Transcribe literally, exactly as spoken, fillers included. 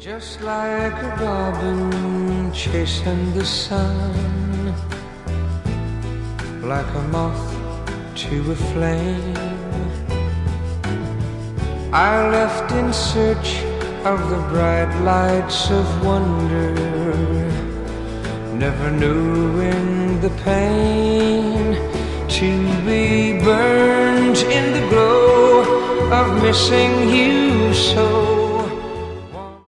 Just like a robin chasing the sun, like a moth to a flame, I left in search of the bright lights of wonder, never knowing the pain to be burned in the glow of missing you so.